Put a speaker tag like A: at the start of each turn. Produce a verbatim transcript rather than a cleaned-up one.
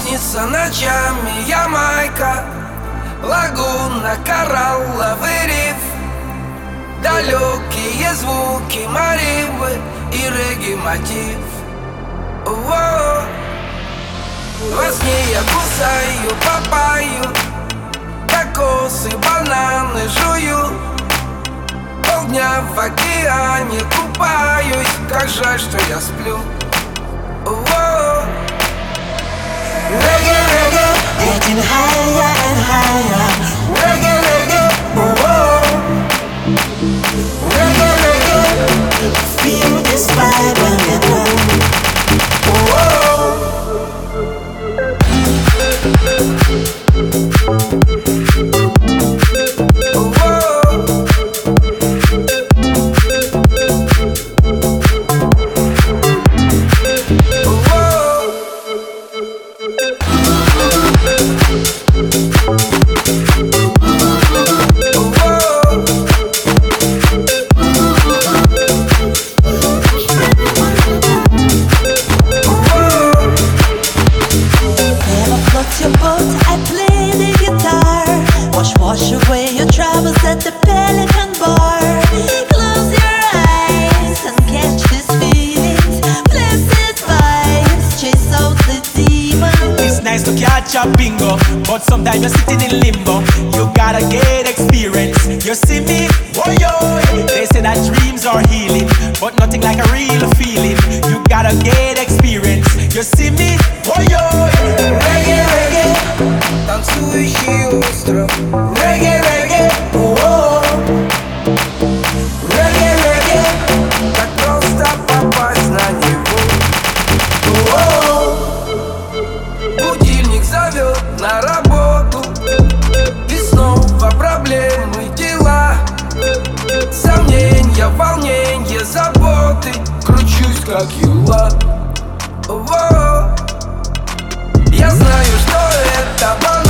A: снится ночами Ямайка, лагуна, коралловый риф, далекие звуки маримбы и регги-мотив. Во. Во сне я кусаю папайю, кокосы, бананы жую, полдня в океане купаюсь, как жаль, что я сплю. Во. Reggae, reggae,
B: Getting higher and higher.
A: reggae, reggae, whoa. Reggae, reggae,
B: Feel this vibe when you know. Your boat, I play the guitar. Wash, wash away your troubles at the Pelican Bar. Close your eyes and catch these feelings. Blessed vibes, chase out the demons.
C: It's nice to catch a bingo, but sometimes you're sitting in limbo. You gotta get experience. You see me? Oh yo, they say that dreams are healing, but nothing like a real feeling. You gotta get experience. You see me? Oh yo,
A: reggae, reggae, танцующий остров. Reggae, reggae, о. Reggae, reggae, так просто попасть на него. О. Будильник зовет на работу, и снова проблемы, дела, сомнения, волнения, заботы. Кручусь как юла. Во. Я знаю, что это боль.